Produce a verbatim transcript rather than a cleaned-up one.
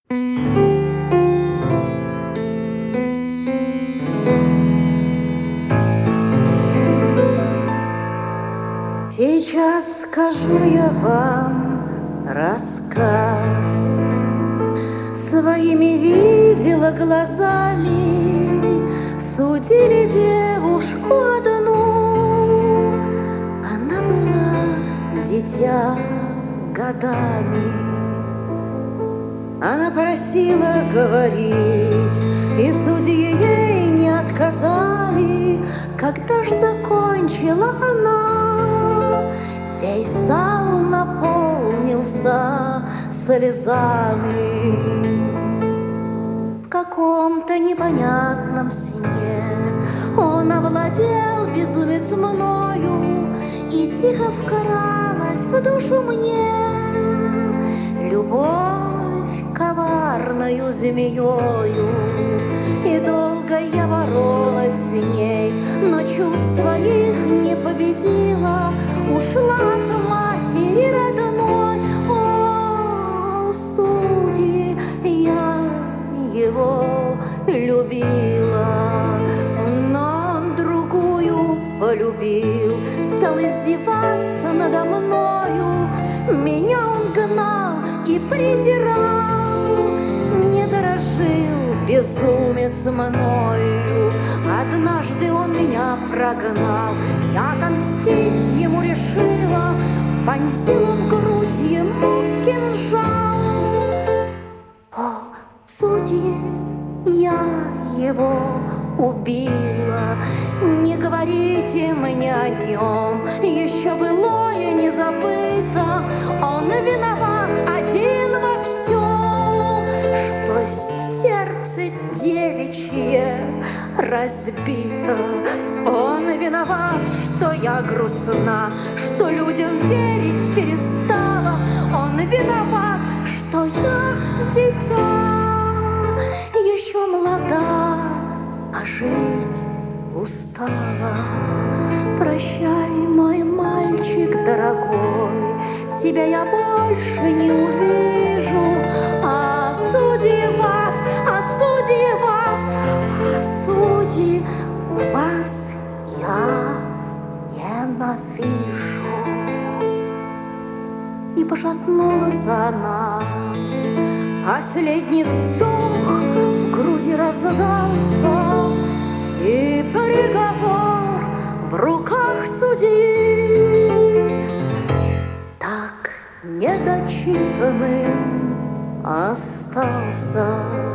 Сейчас скажу я вам рассказ. Своими видела глазами, судили девушку одну. Она была дитя годами. Она просила говорить, и судьи ей не отказали. Когда ж закончила она, весь зал наполнился слезами. В каком-то непонятном сне он овладел, безумец, мною, и тихо вкралась в душу мне любовь коварною змеёю. И долго я боролась с ней, но чувства их не победила. Ушла от матери родной. О, судьи, я его любила, но он другую полюбил. Стал издеваться надо мною, меня он гнал и презирал. Не дорожил безумец мною, однажды он меня прогнал. Я отомстить ему решила, вонзила в грудь ему кинжал. О, судьи, я его убила, не говорите мне о нем, еще былое не забыто. Он виноват один во всем, что сердце девичье разбито. Он виноват, что я грустна, что людям верить перестала. Он виноват, что я дитя, еще молода, а жить устала. Прощай, мой мальчик дорогой, тебя я больше не увижу. А судьи вас, а судьи вас, а судьи вас я ненавижу. И пошатнулась она, последний вздох в груди раздался, и приговор в руках судьи так недочитанным остался.